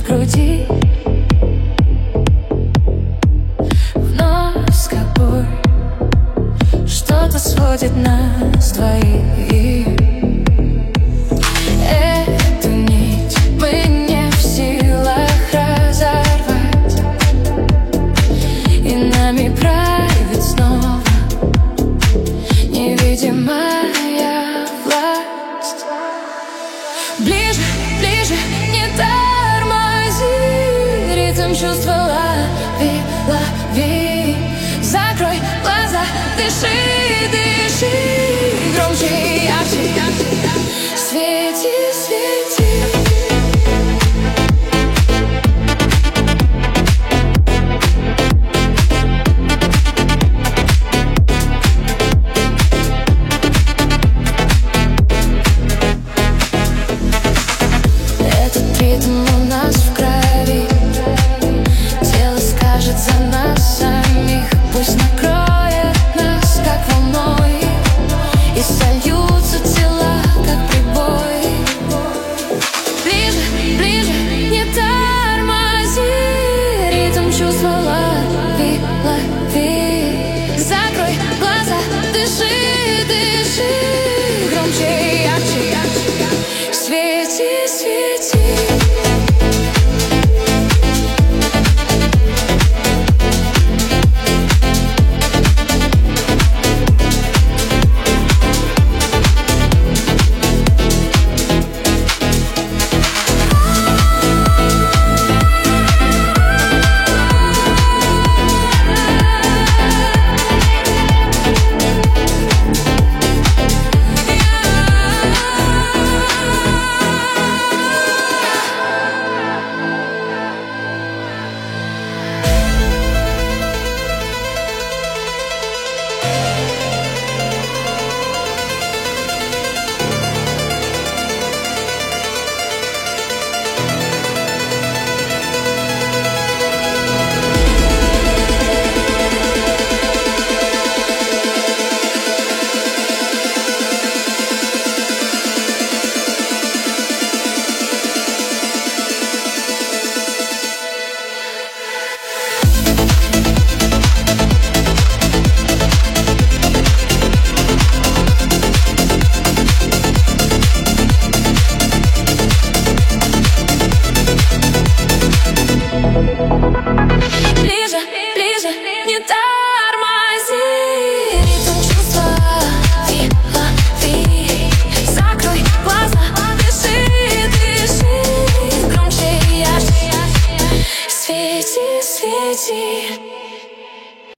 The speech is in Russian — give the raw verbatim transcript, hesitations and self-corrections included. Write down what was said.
груди. Вновь скобой что-то сводит нас двоих. Эту нить мы не в силах разорвать, и нами правит снова невидимая власть. Ближе, ближе, не тормози, ритм чувства лови, лови. Закрой глаза, дыши, дыши, громче и ярче, свети, свети. Этот ритм у нас в крови, тело скажет за нас самих. Пусть накроет нас, как волной, и сольются тела, как прибой. Ближе, ближе, не тормози, ритм чувства лови, лови. Закрой глаза, дыши, дыши, громче и ярче, свети, свети. Ближе, ближе, не тормози, ритм